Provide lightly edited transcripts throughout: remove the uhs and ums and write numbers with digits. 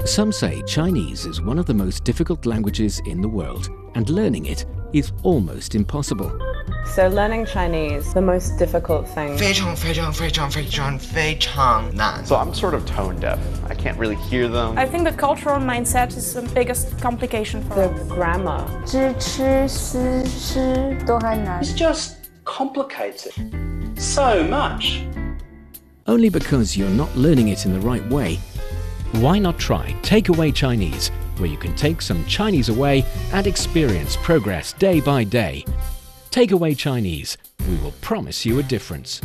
Some say Chinese is one of the most difficult languages in the world, and learning it is almost impossible. So learning Chinese, the most difficult thing. 非常非常非常非常非常难 So I'm sort of tone deaf. I can't really hear them. I think the cultural mindset is the biggest complication for The us. grammar. 知吃思诗都还难 It's just complicated so much. Only because you're not learning it in the right way. Why not try Takeaway Chinese, where you can take some Chinese away and experience progress day by day. Takeaway Chinese, we will promise you a difference.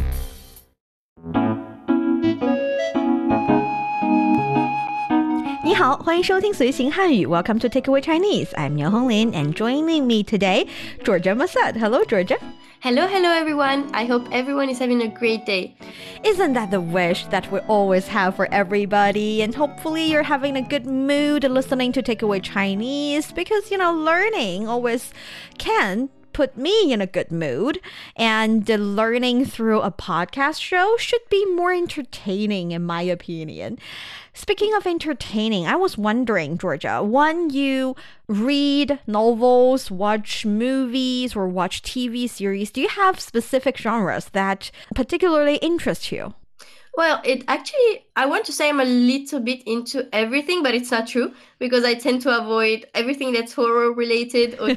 你好，欢迎收听随行汉语 Welcome to Takeaway Chinese. I'm Niao Honglin, and joining me today, Georgia Masad. Hello, Georgia. Hello everyone. I hope everyone is having a great day. Isn't that the wish that we always have for everybody? And hopefully you're having a good mood listening to Takeaway Chinese because, learning always can put me in a good mood, and learning through a podcast show should be more entertaining in my opinion. Speaking of entertaining, I was wondering, Georgia, when you read novels, watch movies, or watch TV series, do you have specific genres that particularly interest you? Well, I want to say I'm a little bit into everything, but it's not true because I tend to avoid everything that's horror related or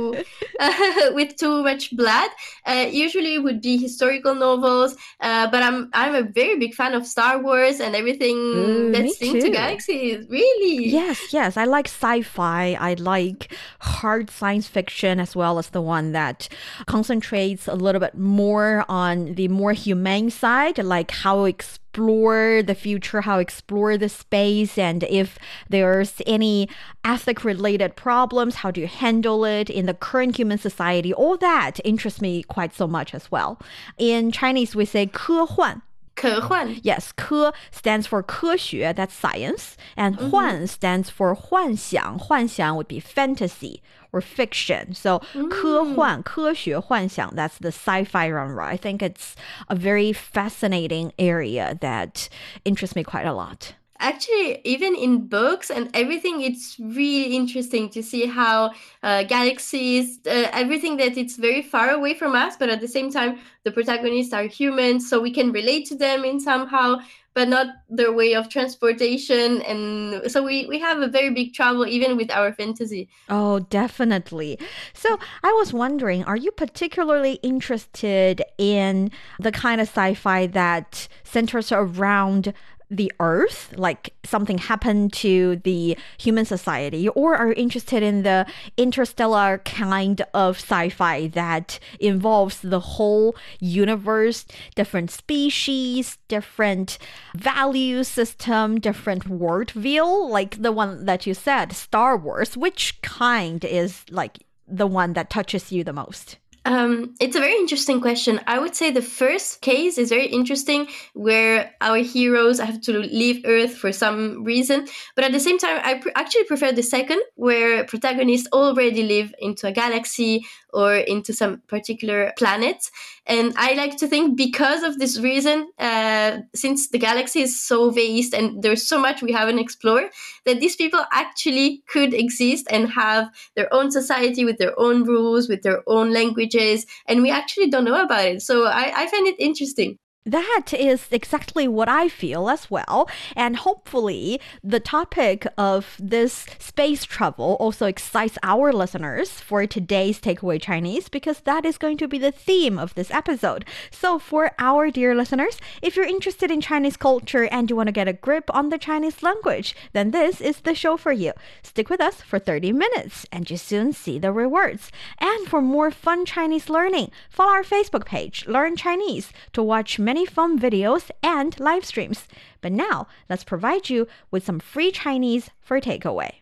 with too much blood. Usually it would be historical novels, but I'm a very big fan of Star Wars and everything that's linked to galaxies. Really? Yes. I like sci-fi. I like hard science fiction as well as the one that concentrates a little bit more on the more humane side, like how explore the future, how explore the space, and if there's any ethic related problems, how do you handle it in the current human society. All that interests me quite so much as well. In Chinese, we say 科幻. 科幻. Yes, 科 stands for 科学, that's science, and 幻 stands for 幻想. 幻想would be fantasy or fiction. So 科幻, 科学幻想, that's the sci-fi genre. I think it's a very fascinating area that interests me quite a lot. Actually, even in books and everything, it's really interesting to see how galaxies, everything that it's very far away from us, but at the same time, the protagonists are humans, so we can relate to them in somehow, but not their way of transportation. And so we have a very big trouble even with our fantasy. Oh, definitely. So I was wondering, are you particularly interested in the kind of sci-fi that centers around the Earth, like something happened to the human society, or are you interested in the interstellar kind of sci-fi that involves the whole universe, different species, different value system, different worldview, like the one that you said, Star Wars? Which kind is like the one that touches you the most? It's a very interesting question. I would say the first case is very interesting, where our heroes have to leave Earth for some reason. But at the same time, I actually prefer the second, where protagonists already live into a galaxy or into some particular planet. And I like to think because of this reason, since the galaxy is so vast and there's so much we haven't explored, that these people actually could exist and have their own society with their own rules, with their own languages, and we actually don't know about it. So I find it interesting. That is exactly what I feel as well. And hopefully the topic of this space travel also excites our listeners for today's Takeaway Chinese, because that is going to be the theme of this episode. So for our dear listeners, if you're interested in Chinese culture and you want to get a grip on the Chinese language, then this is the show for you. Stick with us for 30 minutes and you soon see the rewards. And for more fun Chinese learning, follow our Facebook page, Learn Chinese, to watch many fun videos and live streams. But now, let's provide you with some free Chinese for takeaway.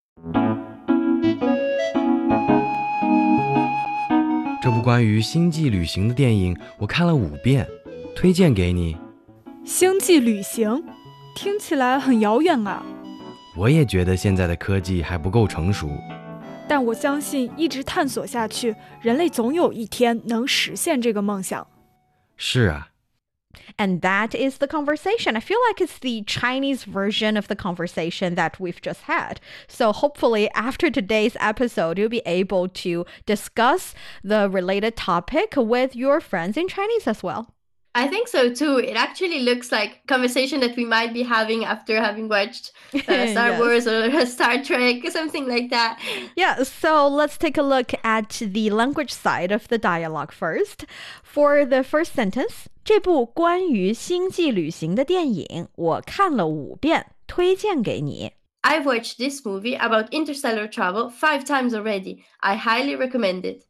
这部关于星际旅行的电影我看了5遍，推荐给你。 星际旅行听起来很遥远啊。 我也觉得现在的科技还不够成熟， 但我相信一直探索下去，人类总有一天能实现这个梦想。 是啊。 And that is the conversation. I feel like it's the Chinese version of the conversation that we've just had. So hopefully after today's episode, you'll be able to discuss the related topic with your friends in Chinese as well. I think so too. It actually looks like a conversation that we might be having after having watched Star Wars or Star Trek, something like that. Yeah, so let's take a look at the language side of the dialogue first. For the first sentence, 这部关于星际旅行的电影我看了5遍，推荐给你。 I've watched this movie about interstellar travel 5 times already. I highly recommend it.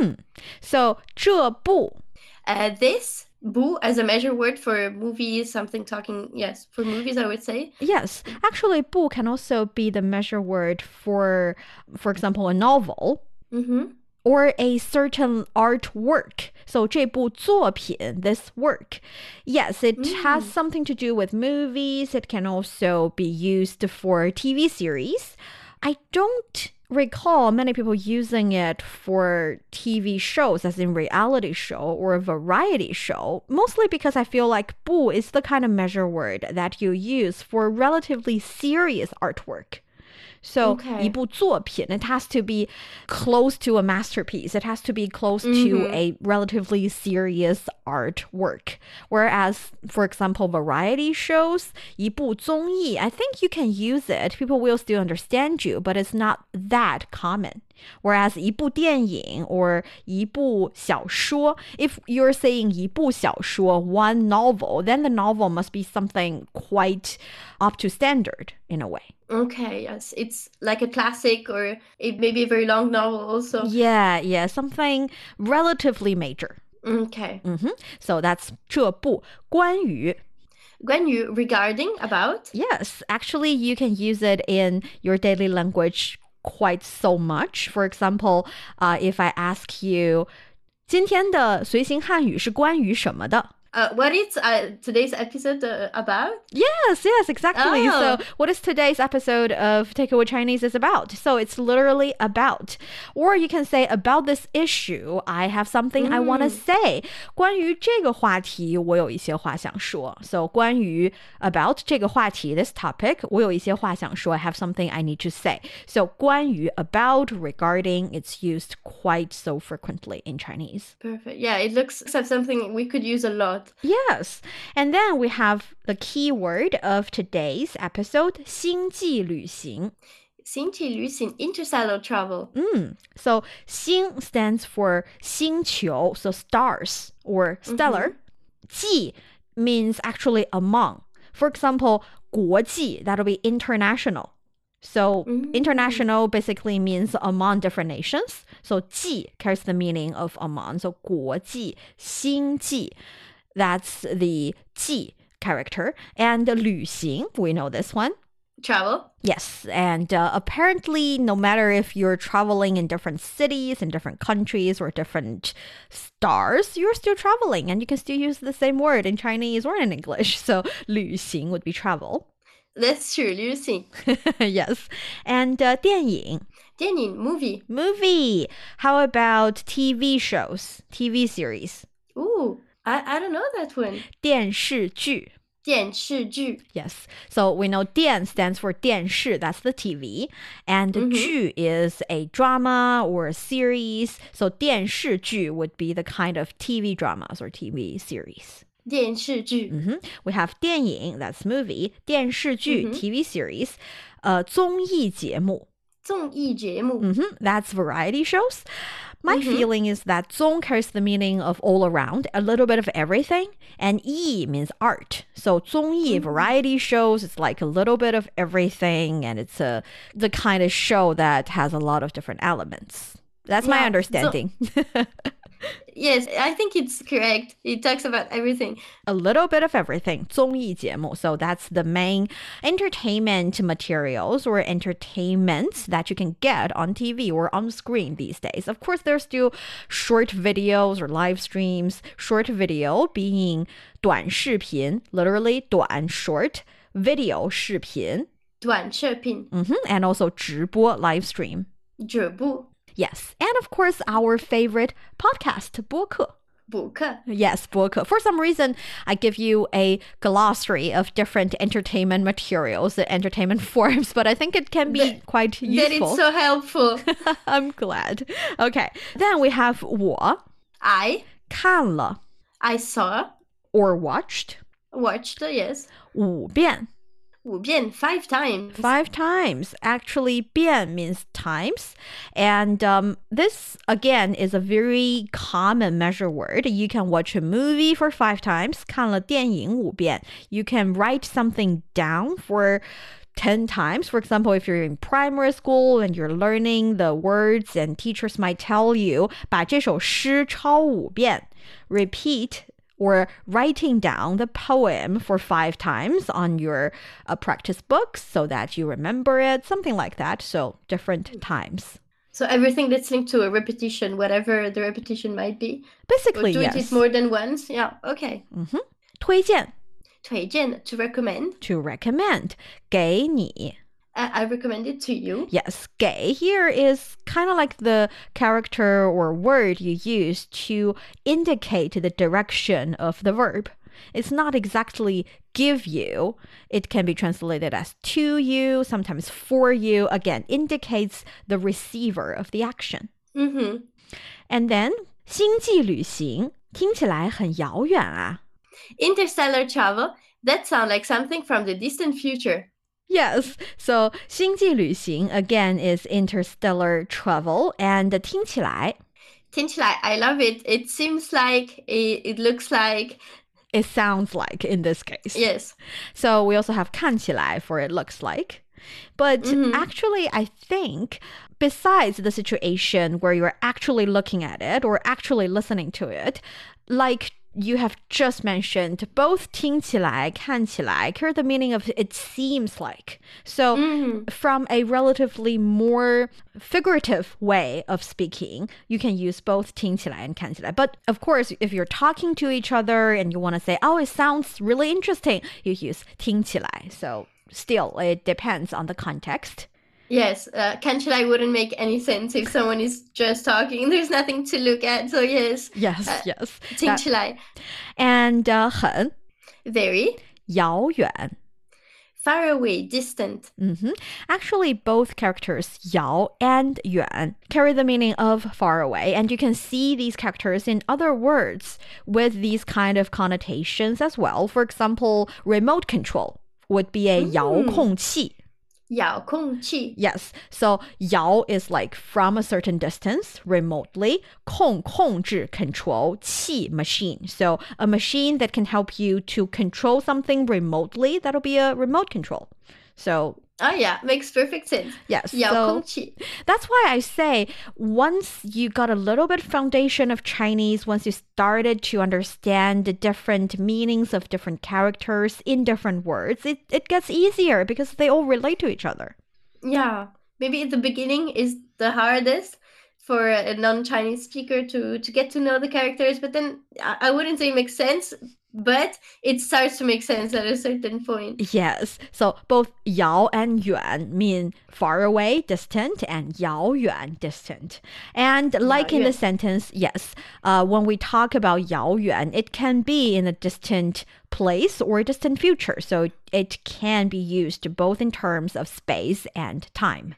So 这部 this bu as a measure word for movies, something talking, yes, for movies, I would say. Yes, actually 部 can also be the measure word for example, a novel. Or a certain artwork. So 这部作品, this work. Yes, it has something to do with movies. It can also be used for TV series. I don't recall many people using it for TV shows, as in reality show or a variety show, mostly because I feel like 部 is the kind of measure word that you use for relatively serious artwork. So, 一部作品, it has to be close to a masterpiece. It has to be close to a relatively serious artwork. Whereas, for example, variety shows, 一部综艺, I think you can use it. People will still understand you, but it's not that common. Whereas 一部电影 or 一部小说, if you're saying 一部小说, one novel, then the novel must be something quite up to standard in a way. Okay, yes. It's like a classic or it may be a very long novel also. Yeah, something relatively major. Okay. So that's 这部关于 regarding, about? Yes, actually you can use it in your daily language quite so much. For example, if I ask you 今天的随行汉语是关于什么的? What is today's episode about? Yes, exactly. So what is today's episode of Takeaway Chinese is about? So it's literally about. Or you can say about this issue, I have something I want to say. 关于这个话题我有一些话想说. So 关于 about 这个话题 this topic 我有一些话想说. I have something I need to say. So 关于 about regarding it's used quite so frequently in Chinese. Perfect. Yeah, it looks like something we could use a lot. Yes. And then we have the key word of today's episode, 星际旅行. 星际旅行, interstellar travel. So 星 stands for 星球, so stars or stellar. 际 means actually among. For example, 国际, that'll be international. So international basically means among different nations. So 际 carries the meaning of among. So 国际, 星际. That's the 际 character. And 旅行, we know this one. Travel. Yes, and apparently no matter if you're traveling in different cities, in different countries, or different stars, you're still traveling and you can still use the same word in Chinese or in English. So 旅行 would be travel. That's true, 旅行. Yes. And 电影. 电影, movie. Movie. How about TV shows, TV series? Ooh, I don't know that one. 电视剧. 电视剧. Yes. So we know 电 stands for 电视, that's the TV. And 剧 is a drama or a series. So 电视剧 would be the kind of TV dramas or TV series. 电视剧. We have 电影, that's movie. 电视剧, TV series. 综艺节目. 综艺节目. That's variety shows. My feeling is that 综 carries the meaning of all around, a little bit of everything, and 艺 means art. So 综艺 variety shows, it's like a little bit of everything, and it's the kind of show that has a lot of different elements. That's my understanding. Yes, I think it's correct. It talks about everything. A little bit of everything. 综艺节目. So that's the main entertainment materials or entertainment that you can get on TV or on screen these days. Of course, there's still short videos or live streams. Short video being 短视频, literally 短 short, video 视频. 短视频. And also 直播 live stream. 直播. Yes, and of course our favorite podcast, 播客. 补课. Yes, 播客. For some reason, I give you a glossary of different entertainment materials, entertainment forms, but I think it can be quite useful. That is so helpful. I'm glad. Okay, then we have 我 I 看了 I saw, or watched watched, yes. 5遍 5遍, 5 times. 5 times. Actually, 遍 means times. And this, again, is a very common measure word. You can watch a movie for 5 times. 看了电影5遍. You can write something down for 10 times. For example, if you're in primary school and you're learning the words and teachers might tell you 把这首诗抄5遍. Repeat or writing down the poem for 5 times on your practice books so that you remember it, something like that. So different times. So everything that's linked to a repetition, whatever the repetition might be. Basically, or doing yes. it more than once. Yeah, okay. 推荐推荐, to recommend. to recommend 给你 I recommend it to you. Yes, 给 here is kind of like the character or word you use to indicate the direction of the verb. It's not exactly give you. It can be translated as to you, sometimes for you. Again, indicates the receiver of the action. Mm-hmm. And then 星际旅行听起来很遥远啊. Interstellar travel, that sounds like something from the distant future. Yes, so 星际旅行 again is interstellar travel, and 听起来听起来, I love it. It seems like, it looks like. It sounds like in this case. Yes. So we also have 看起来 for it looks like. But actually, I think besides the situation where you're actually looking at it or actually listening to it, like you have just mentioned, both 听起来, 看起来 carry the meaning of it seems like. So from a relatively more figurative way of speaking, you can use both 听起来 and 看起来. But of course, if you're talking to each other and you want to say, oh, it sounds really interesting, you use 听起来. So still, it depends on the context. Yes, 看起来 wouldn't make any sense if someone is just talking. There's nothing to look at. So yes. Yes. 听起来. And 很 Very. 遥远 Far away, distant. Actually, both characters 遥 and 远 carry the meaning of far away, and you can see these characters in other words with these kind of connotations as well. For example, remote control would be a 遥控器. 遥控器. Yes, so 遥 is like from a certain distance, remotely. 控制 control, 器 machine. So a machine that can help you to control something remotely, that'll be a remote control. So oh yeah, makes perfect sense. yes, 遥控器. That's why I say once you got a little bit foundation of Chinese, once you started to understand the different meanings of different characters in different words, it gets easier because they all relate to each other. Yeah, maybe at the beginning is the hardest for a non-Chinese speaker to get to know the characters, but then I wouldn't say it makes sense, but it starts to make sense at a certain point. Yes, so both 遥 and 远 mean far away, distant, and 遥远, distant. And like in the sentence, yes, when we talk about 遥远, it can be in a distant place or distant future. So it can be used both in terms of space and time.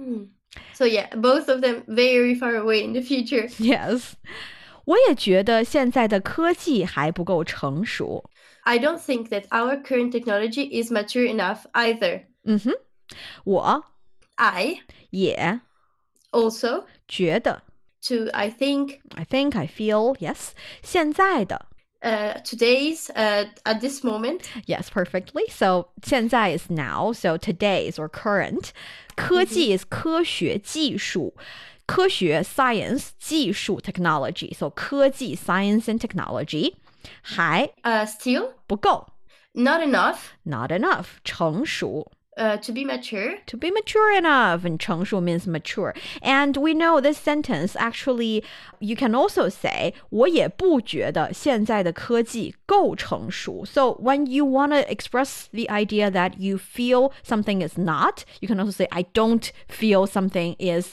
So yeah, both of them very far away in the future. Yes. 我也觉得现在的科技还不够成熟。 I don't think that our current technology is mature enough either. 我 I 也 also 觉得 to I think I feel, yes. 现在的 today's at this moment. Yes, perfectly. So 现在 is now, so today's or current. 科技 is 科学技术。科学 science 技术 technology. So 科技 science and technology. 还 still 不够 not enough. Not enough. 成熟 To be mature. To be mature enough. And 成熟 means mature. And we know this sentence actually, you can also say, 我也不觉得现在的科技够成熟. So when you want to express the idea that you feel something is not, you can also say, I don't feel something is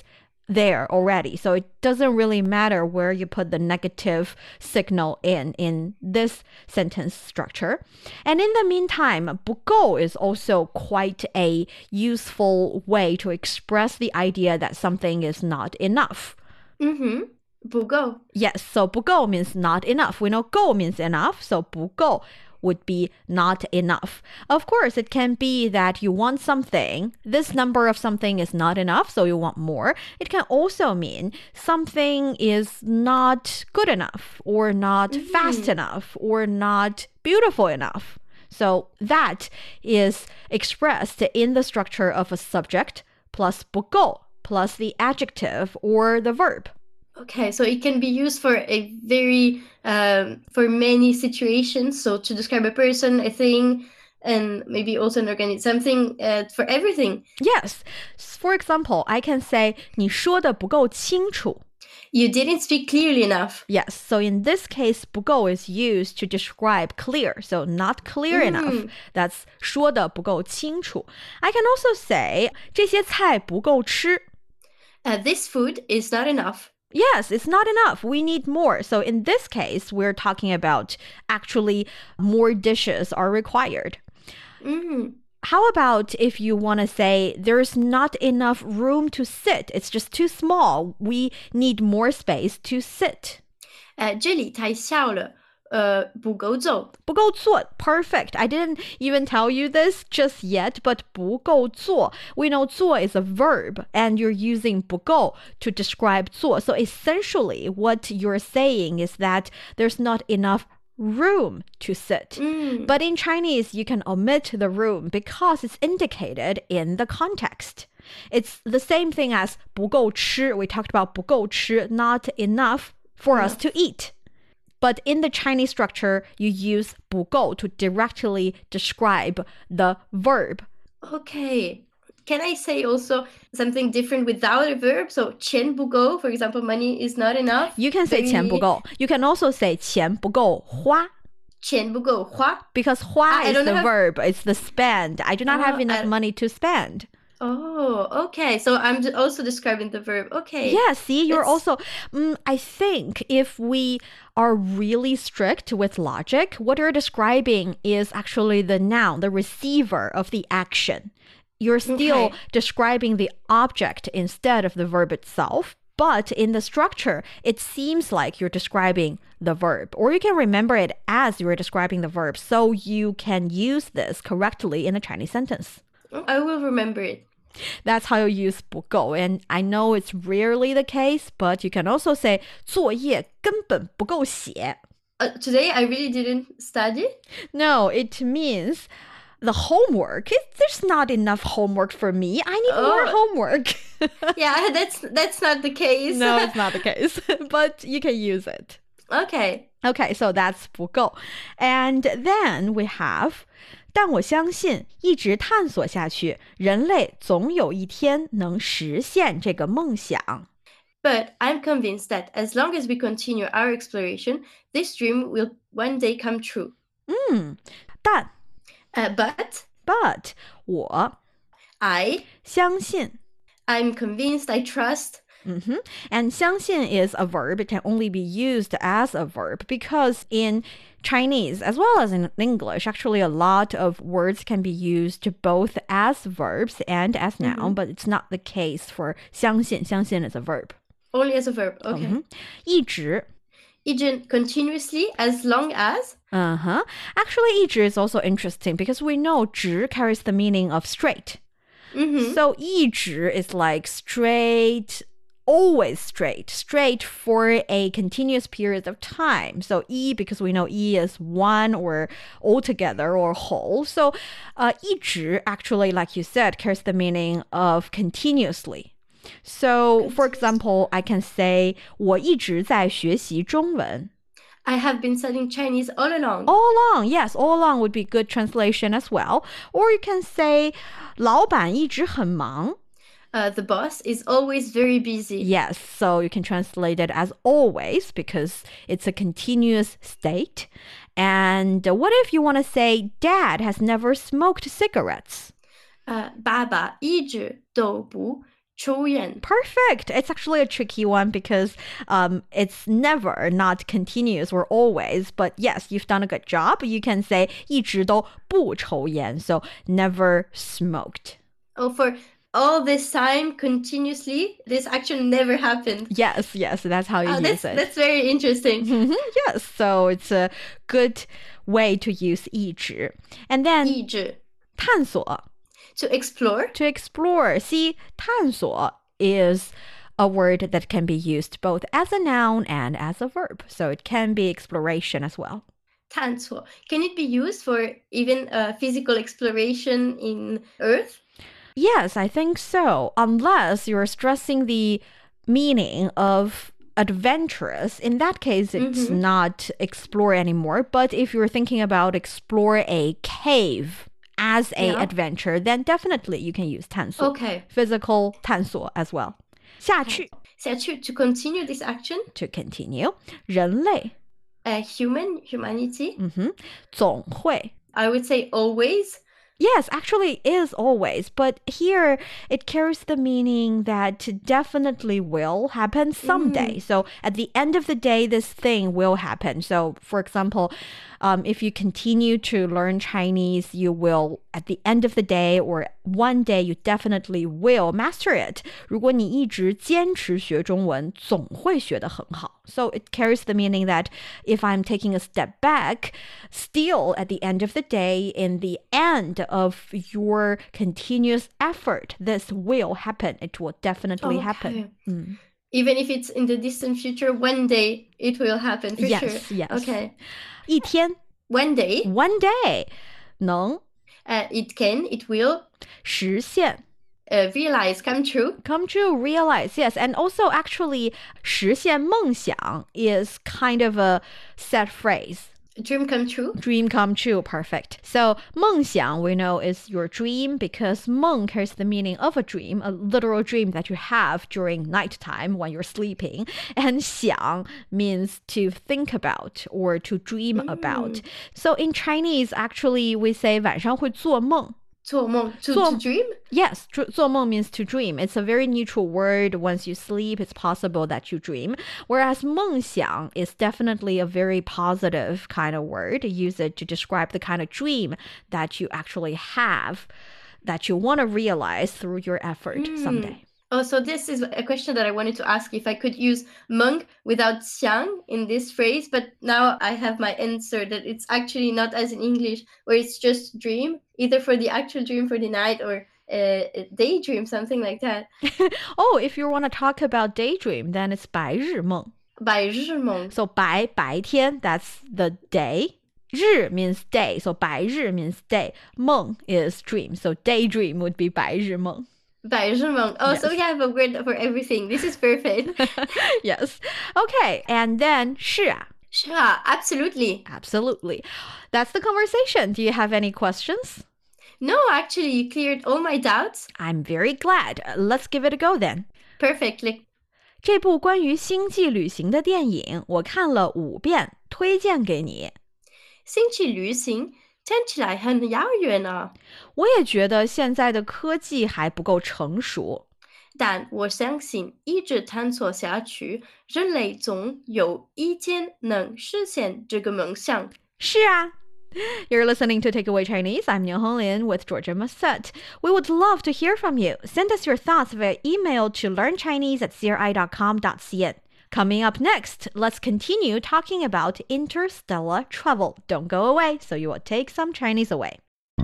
there already. So it doesn't really matter where you put the negative signal in this sentence structure. And in the meantime, 不够 is also quite a useful way to express the idea that something is not enough. 不够. Yes, so 不够 means not enough. We know 够 means enough, so 不够 would be not enough. Of course, it can be that you want something. This number of something is not enough, so you want more. It can also mean something is not good enough, or not fast enough, or not beautiful enough. So that is expressed in the structure of a subject plus 不够 plus the adjective or the verb. Okay, so it can be used for a very for many situations. So to describe a person, a thing, and maybe also an organic something for everything. Yes. For example, I can say 你说的不够清楚. You didn't speak clearly enough. Yes. So in this case, 不够 is used to describe clear. So not clear enough. That's 说的不够清楚. I can also say 这些菜不够吃. This food is not enough. Yes, it's not enough. We need more. So in this case, we're talking about actually more dishes are required. How about if you want to say there's not enough room to sit? It's just too small. We need more space to sit. 这里太小了。不够做。 不够做. Perfect. I didn't even tell you this just yet, but 不够做. We know 做 is a verb, and you're using 不够 to describe 做. So essentially, what you're saying is that there's not enough room to sit. But in Chinese, you can omit the room because it's indicated in the context. It's the same thing as 不够吃. We talked about 不够吃, not enough for us to eat. But in the Chinese structure, you use 不够 to directly describe the verb. Okay. Can I say also something different without a verb? So 钱不够, for example, money is not enough. You can say 钱不够. You can also say 钱不够花. 钱不够花. Because 花 is the verb. It's the spend. I do not have enough money to spend. Oh, okay. So I'm also describing the verb. Okay. Yeah, see, you're also... I think if we are really strict with logic, what you're describing is actually the noun, the receiver of the action. You're still describing the object instead of the verb itself. But in the structure, it seems like you're describing the verb. Or you can remember it as you're describing the verb, so you can use this correctly in a Chinese sentence. I will remember it. That's how you use 不够. And I know it's rarely the case, but you can also say 作业根本不够写. Today, I really didn't study. No, it means the homework. There's not enough homework for me. I need more homework. Yeah, that's not the case. No, it's not the case. But you can use it. Okay. Okay, so that's 不够. And then we have...但我相信一直探索下去，人类总有一天能实现这个梦想。 But I'm convinced that as long as we continue our exploration, this dream will one day come true. 但 But 我 I 相信 I'm convinced, I trust. And 相信 is a verb. It can only be used as a verb because in Chinese, as well as in English, actually a lot of words can be used both as verbs and as noun, but it's not the case for 相信. 相信 is a verb. Only as a verb, okay. 一直 continuously, as long as. Actually, 一直 is also interesting because we know 直 carries the meaning of straight. So 一直 is like straight, always straight for a continuous period of time. So 一 because we know 一 is one or altogether or whole. So 一直 actually, like you said, carries the meaning of continuously. So, for example, I can say 我一直在学习中文. I have been studying Chinese all along. All along, yes, all along would be good translation as well. Or you can say 老板一直很忙. The boss is always very busy. Yes, so you can translate it as always because it's a continuous state. And what if you want to say dad has never smoked cigarettes? 爸爸一直都不抽烟. Perfect. It's actually a tricky one because it's never, not continuous or always. But yes, you've done a good job. You can say 一直都不抽烟, so never smoked. Oh, for all this time, continuously, this action never happened. Yes, that's how you use it. That's very interesting. Yes, so it's a good way to use 一直. And then 意志探索. To explore. To explore. See, 探索 is a word that can be used both as a noun and as a verb. So it can be exploration as well. 探索. Can it be used for even physical exploration in Earth? Yes, I think so. Unless you're stressing the meaning of adventurous. In that case, it's not explore anymore. But if you're thinking about explore a cave as a adventure, then definitely you can use 探索. Okay. Physical 探索 as well. 下去. 下去 to continue this action. To continue. 人类. Humanity. 总会. I would say always. Yes, actually is always, but here it carries the meaning that definitely will happen someday. So at the end of the day, this thing will happen. So for example, if you continue to learn Chinese, you will at the end of the day or one day you definitely will master it. 如果你一直坚持学中文，总会学得很好. So it carries the meaning that if I'm taking a step back, still at the end of the day, in the end of your continuous effort, this will happen. It will definitely happen. Even if it's in the distant future, one day it will happen for sure. Yes. Okay. 一天. One day. One day. 能. It can, it will. 实现. Realize, come true. Come true, realize, yes. And also actually, 实现梦想 is kind of a set phrase. Dream come true. Dream come true, perfect. So 梦想 we know is your dream because 梦 carries the meaning of a dream, a literal dream that you have during nighttime when you're sleeping. And 想 means to think about or to dream about. So in Chinese, actually, we say 晚上会做梦. 做梦 to dream? Yes, 做梦 means to dream. It's a very neutral word. Once you sleep, it's possible that you dream. Whereas 梦想 is definitely a very positive kind of word. Use it to describe the kind of dream that you actually have, that you want to realize through your effort someday. Oh, so this is a question that I wanted to ask if I could use 梦 without 想 in this phrase, but now I have my answer that it's actually not as in English, where it's just dream, either for the actual dream for the night or a daydream, something like that. Oh, if you want to talk about daydream, then it's 白日梦. 白日梦. So 白天, that's the day. 日 means day, so 白日 means day. 梦 is dream, so daydream would be 白日梦. 白日梦. Oh, yes. So we have a word for everything. This is perfect. Yes. Okay, and then 是啊. 是啊, absolutely. Absolutely. That's the conversation. Do you have any questions? No, actually, you cleared all my doubts. I'm very glad. Let's give it a go then. Perfectly. 这部关于星际旅行的电影，我看了5遍，推荐给你。 星际旅行听起来很遥远啊。 我也觉得现在的科技还不够成熟。 但我相信一直探索下去，人类总有一天能实现这个梦想。 是啊。You're listening to Takeaway Chinese. I'm Niu Honglin with Georgia Musset. We would love to hear from you. Send us your thoughts via email to learnchinese@cri.com.cn. Coming up next, let's continue talking about interstellar travel. Don't go away, so you will take some Chinese away.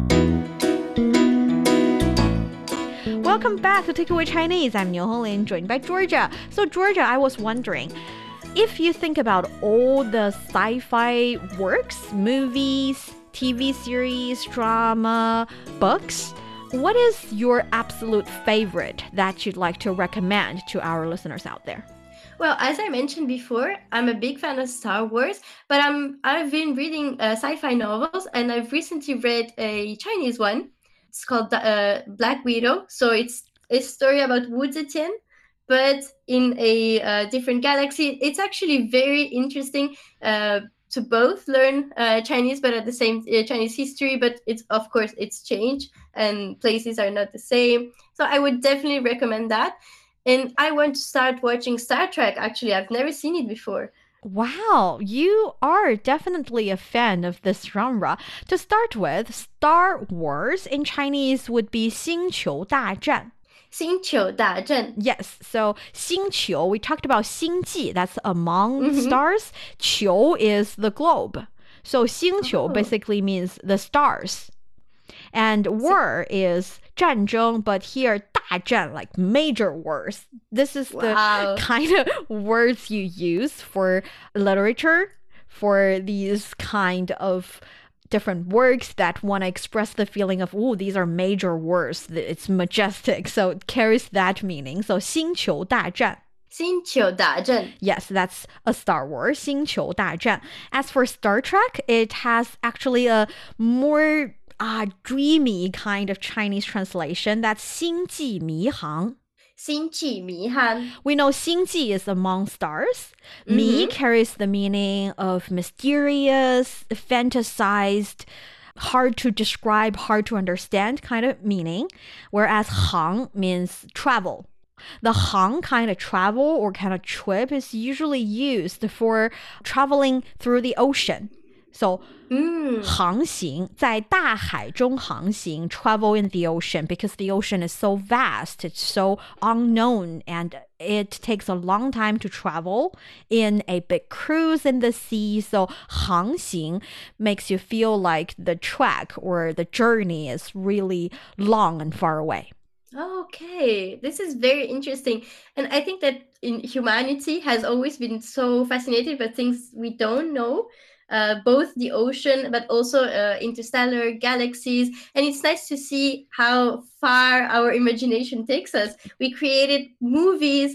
Welcome back to Takeaway Chinese. I'm Niu Honglin, joined by Georgia. So Georgia, I was wondering, if you think about all the sci-fi works, movies, TV series, drama, books, what is your absolute favorite that you'd like to recommend to our listeners out there? Well, as I mentioned before, I'm a big fan of Star Wars, but I've been reading sci-fi novels, and I've recently read a Chinese one. It's called Black Widow. So it's a story about Wu Zetian, but in a different galaxy. It's actually very interesting to both learn Chinese, but at the same Chinese history. But it's, of course, it's changed and places are not the same. So I would definitely recommend that. And I want to start watching Star Trek. Actually, I've never seen it before. Wow, you are definitely a fan of this genre. To start with, Star Wars in Chinese would be 星球大战. 星球大战. Yes, so 星球, we talked about 星际, that's among stars. 球 is the globe. So 星球basically means the stars. And war is 战争, but here 大战, like major wars. This is the kind of words you use for literature, for these kind of different works that want to express the feeling of, oh, these are major words. It's majestic, so it carries that meaning. So 星球大战. 星球大战. Yes, that's a Star Wars, 星球大战. As for Star Trek, it has actually a more dreamy kind of Chinese translation. That's 星际迷航. 星际迷航. We know 星际 is among stars. 迷 carries the meaning of mysterious, fantasized, hard to describe, hard to understand kind of meaning, whereas 航 means travel. The 航 kind of travel or kind of trip is usually used for traveling through the ocean. So 航行, 在大海中航行, travel in the ocean, because the ocean is so vast, it's so unknown, and it takes a long time to travel in a big cruise in the sea. So 航行 makes you feel like the trek or the journey is really long and far away. Okay, this is very interesting. And I think that humanity has always been so fascinated by things we don't know. Both the ocean, but also interstellar galaxies. And it's nice to see how far our imagination takes us. We created movies,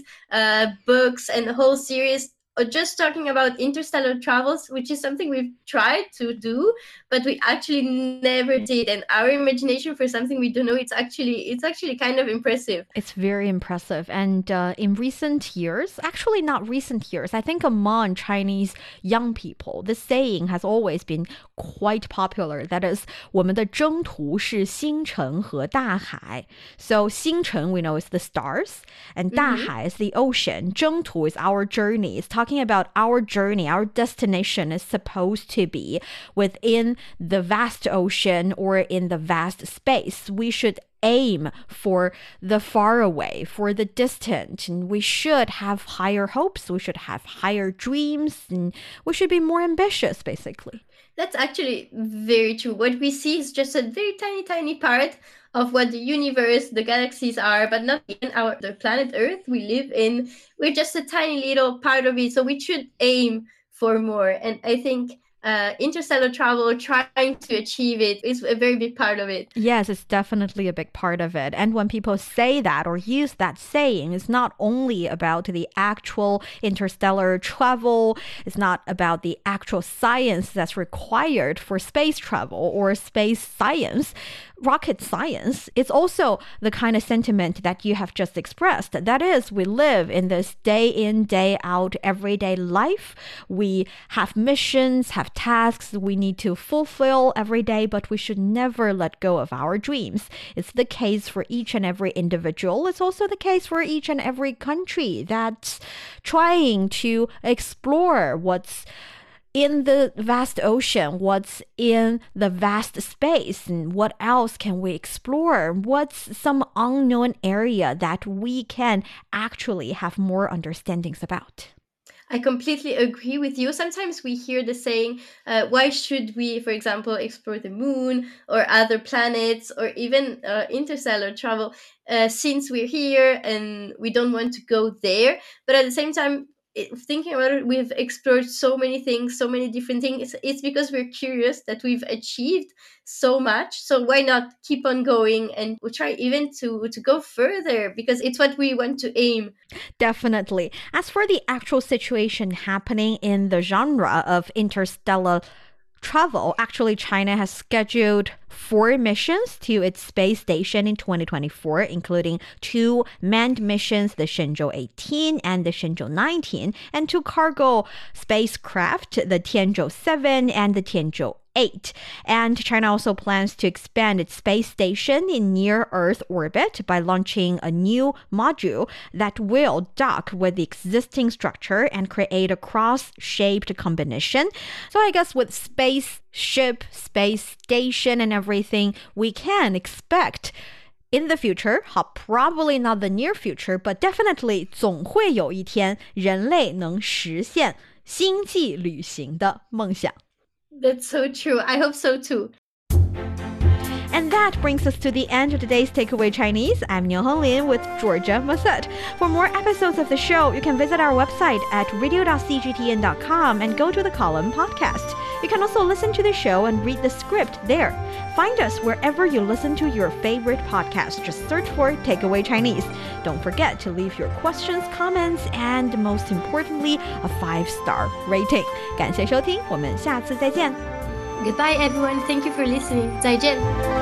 books, and a whole series just talking about interstellar travels, which is something we've tried to do, but we actually never did. And our imagination for something we don't know, it's actually kind of impressive. It's very impressive. And in recent years, actually not recent years, I think among Chinese young people, this saying has always been quite popular. That is, 我们的征途是星辰和大海. So 星辰 we know is the stars, and 大海 is the ocean. 征途 is our journey. It's talking about our journey. Our destination is supposed to be within the vast ocean or in the vast space. We should aim for the far away, for the distant, and we should have higher hopes, we should have higher dreams, and we should be more ambitious, basically. That's actually very true. What we see is just a very tiny, tiny part of what the universe, the galaxies are, but not in the planet Earth we live in. We're just a tiny little part of it, so we should aim for more. And I think interstellar travel, trying to achieve it, is a very big part of it. Yes, it's definitely a big part of it. And when people say that or use that saying, it's not only about the actual interstellar travel, it's not about the actual science that's required for space travel or space science, rocket science. It's also the kind of sentiment that you have just expressed. That is, we live in this day in, day out, everyday life. We have missions, have tasks we need to fulfill every day, but we should never let go of our dreams. It's the case for each and every individual. It's also the case for each and every country that's trying to explore what's in the vast ocean, what's in the vast space, and what else can we explore? What's some unknown area that we can actually have more understandings about? I completely agree with you. Sometimes we hear the saying, why should we, for example, explore the moon or other planets or even interstellar travel since we're here and we don't want to go there? But at the same time, thinking about it, we've explored so many things, so many different things. It's because we're curious that we've achieved so much. So why not keep on going, and we'll try even to go further, because it's what we want to aim. Definitely. As for the actual situation happening in the genre of interstellar travel, actually China has scheduled 4 missions to its space station in 2024, including 2 manned missions, the Shenzhou 18 and the Shenzhou 19, and 2 cargo spacecraft, the Tianzhou 7 and the Tianzhou 2028. And China also plans to expand its space station in near-Earth orbit by launching a new module that will dock with the existing structure and create a cross-shaped combination. So I guess with spaceship, space station, and everything, we can expect in the future, probably not the near future, but definitely 总会有一天人类能实现星际旅行的梦想。 That's so true. I hope so too. And that brings us to the end of today's Takeaway Chinese. I'm Niu Honglin with Georgia Massette. For more episodes of the show, you can visit our website at radio.cgtn.com and go to the column podcast. You can also listen to the show and read the script there. Find us wherever you listen to your favorite podcast. Just search for Takeaway Chinese. Don't forget to leave your questions, comments, and most importantly, a 5-star rating. 感谢收听，我们下次再见。 Goodbye, everyone. Thank you for listening. 再见。